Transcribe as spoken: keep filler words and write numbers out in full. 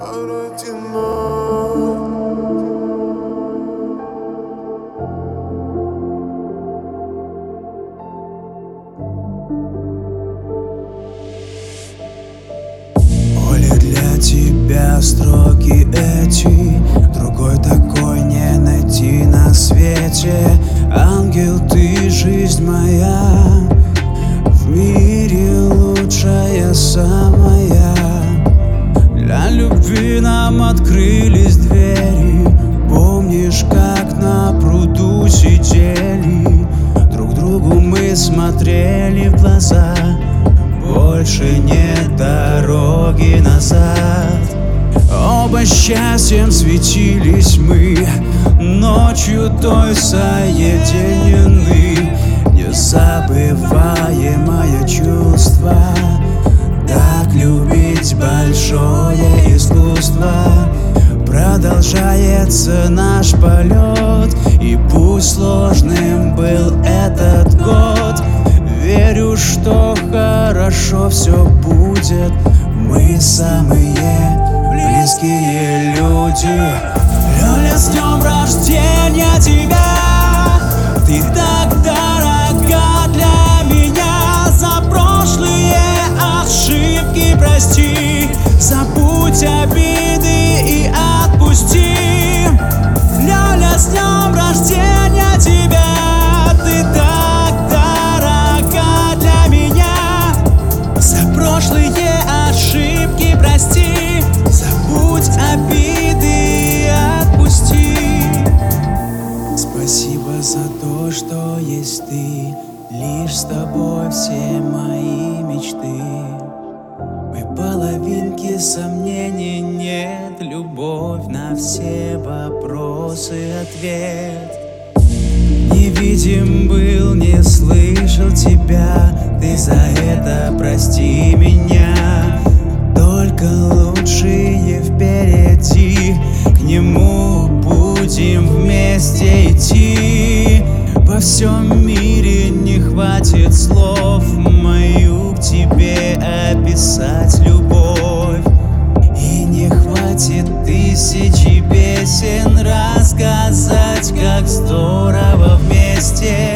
Оля, для тебя строки эти другой такой не найти на свете. Ангел, ты жизнь моя, в мире лучшая самая. Для любви нам открылись двери. Помнишь, как на пруду сидели, друг другу мы смотрели в глаза. Больше нет дороги назад. Оба счастьем светились мы, ночью той соединены. Незабываемое чувство, так любить большое искусство. Продолжается наш полет, и пусть сложным был этот год, верю, что хорошо все будет. Мы самые близкие люди. Лёля, с днем рождения тебя! Ты так дорога для меня. За прошлые ошибки прости, забудь обиды и отпусти. Лёля, с днем рождения тебя! Ты так дорога для меня. За прошлые ошибки прости, забудь обиды и отпусти. Спасибо за то, что есть ты, лишь с тобой все мои мечты. Мы половинки, сомнений нет, любовь на все вопросы ответ. Невидим был, не слышал тебя, ты за это прости меня. Только лучшие впереди, к нему будем вместе идти. Во всем мире не хватит слов мою к тебе описать любовь. И не хватит тысячи песен рассказать, как здорово вместе.